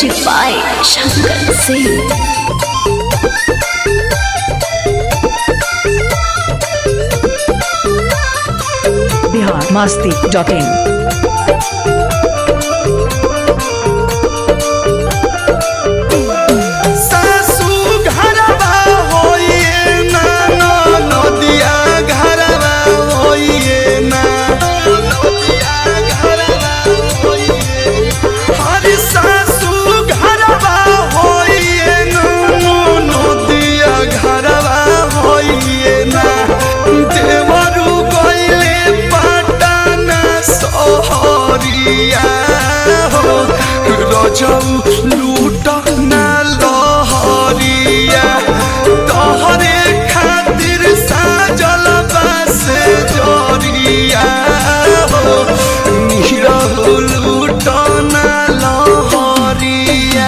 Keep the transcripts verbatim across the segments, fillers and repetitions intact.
Music by Shankar Singh. Bihar Masti dot in. लूटा ना लहरिया तोहरे खातिर साजल बस जरिया हो निरहु लूटा ना लहरिया।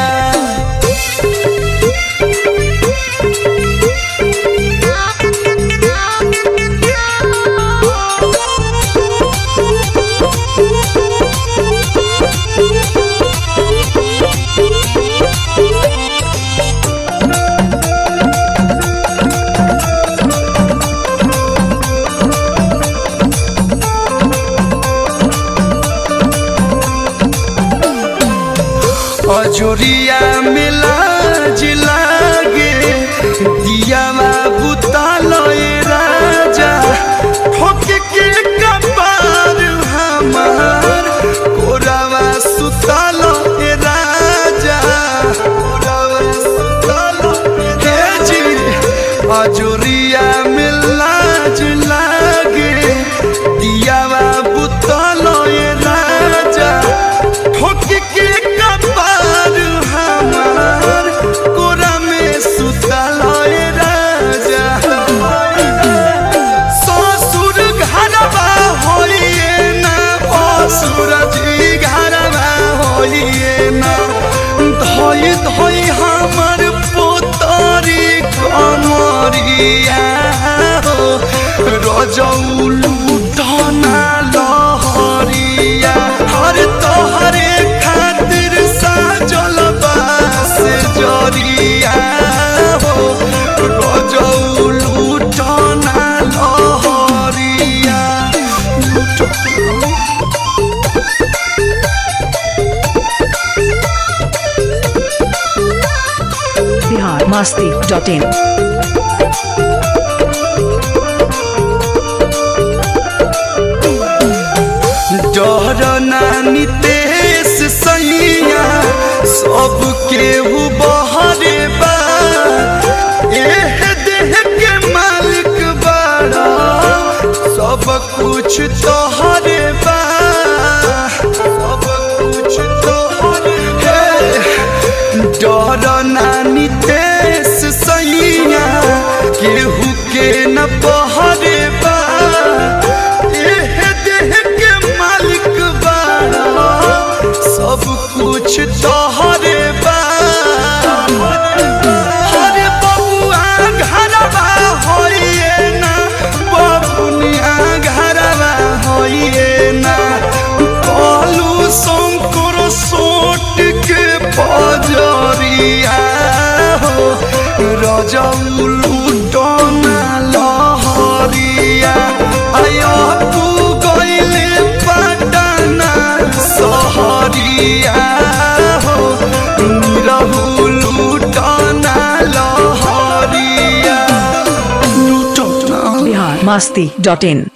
अजोरिया मिला जिलागे दिया बुता लए राजा ठोक के कपार हमार कोरावा सुता लए राजा कोरावा सुता लए जी। अजोरिया मिला जिलागे दिया बुता लए राजा ठोक के धोई हमर पोतरी कमरिया हो रजौ लूटना लहरिया हर तोहरे खातिर साजल बस जरिया हो रजौ लूटना लहरिया। Bihar Masti dot in. डर नानी देश सैया सब केहू बहरे बा एह देह के मालिक बड़ा सब कुछ तोहरे बा सब कुछ तोहरे। डर नानी देश सैया केहू के न बहरे बा एह देह के मालिक बड़ा सब कुछ तोहरे बा। हरे बबुआ घरवा होइए ना बबुनिया घरवा होइए ना कहलू शंकर सोट के पजरिया हो रजौ लूटना लहरिया आया तू गइले पटना सहरिया हो निरहु लूटना लहरिया लूटना। बिहार मस्ती डॉट इन।